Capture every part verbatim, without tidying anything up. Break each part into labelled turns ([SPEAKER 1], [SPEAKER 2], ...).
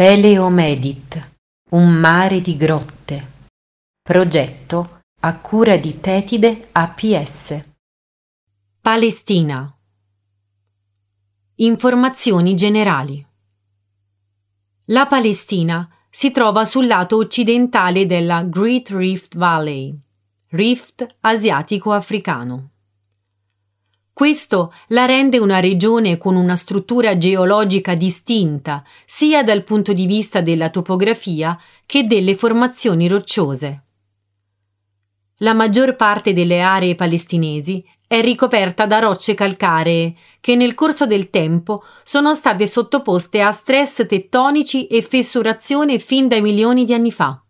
[SPEAKER 1] Speleomedit, un mare di grotte. Progetto a cura di Tetide A P S.
[SPEAKER 2] Palestina. Informazioni generali. La Palestina si trova sul lato occidentale della Great Rift Valley, Rift asiatico-africano. Questo la rende una regione con una struttura geologica distinta sia dal punto di vista della topografia che delle formazioni rocciose. La maggior parte delle aree palestinesi è ricoperta da rocce calcaree che nel corso del tempo sono state sottoposte a stress tettonici e fessurazione fin dai milioni di anni fa.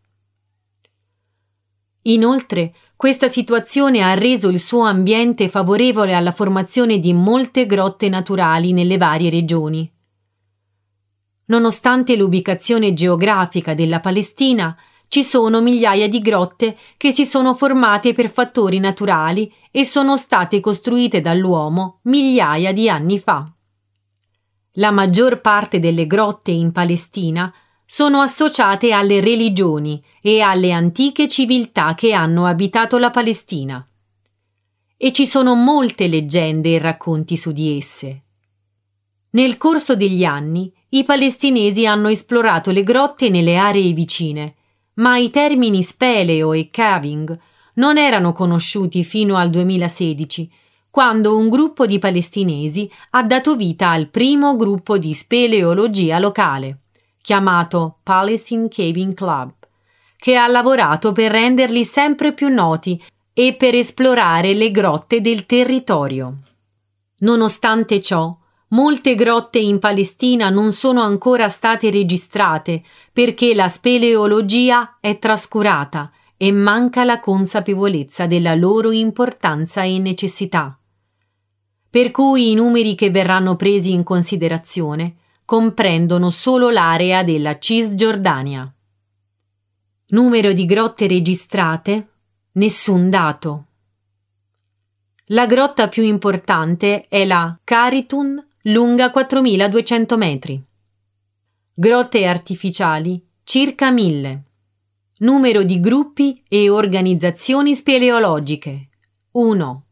[SPEAKER 2] Inoltre, questa situazione ha reso il suo ambiente favorevole alla formazione di molte grotte naturali nelle varie regioni. Nonostante l'ubicazione geografica della Palestina, ci sono migliaia di grotte che si sono formate per fattori naturali e sono state costruite dall'uomo migliaia di anni fa. La maggior parte delle grotte in Palestina sono associate alle religioni e alle antiche civiltà che hanno abitato la Palestina. E ci sono molte leggende e racconti su di esse. Nel corso degli anni, i palestinesi hanno esplorato le grotte nelle aree vicine, ma i termini speleo e caving non erano conosciuti fino al duemilasedici, quando un gruppo di palestinesi ha dato vita al primo gruppo di speleologia locale, chiamato Palestine Caving Club, che ha lavorato per renderli sempre più noti e per esplorare le grotte del territorio. Nonostante ciò, molte grotte in Palestina non sono ancora state registrate perché la speleologia è trascurata e manca la consapevolezza della loro importanza e necessità. Per cui i numeri che verranno presi in considerazione comprendono solo l'area della Cisgiordania. Numero di grotte registrate? Nessun dato. La grotta più importante è la Karitun, lunga quattromiladuecento metri. Grotte artificiali, circa mille. Numero di gruppi e organizzazioni speleologiche, uno.